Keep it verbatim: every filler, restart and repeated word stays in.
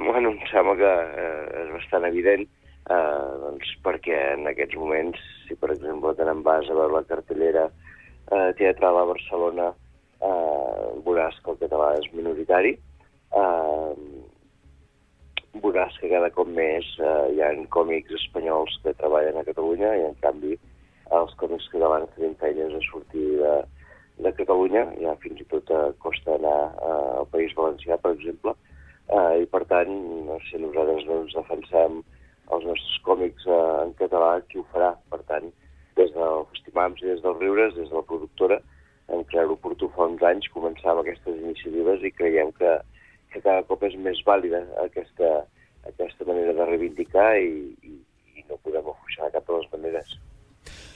Bueno, em sembla que eh, és bastant evident, eh, doncs perquè en aquests moments, si per exemple te'n vas a veure la cartellera eh, teatral a Barcelona, eh, veuràs que el català és minoritari, eh, veuràs que cada cop més eh, hi ha còmics espanyols que treballen a Catalunya i en canvi els còmics catalans tenim feines a sortir de, de Catalunya, ja fins i tot eh, costa anar eh, al País Valencià, per exemple, eh, i per tant, no sé, nosaltres doncs, defensem els nostres còmics eh, en català, qui ho farà? Per tant, des del Festimams i des dels Riures, des de la productora, hem creat oportú fa uns anys començar amb aquestes iniciatives i creiem que, que cada cop és més vàlida aquesta, aquesta manera de reivindicar i,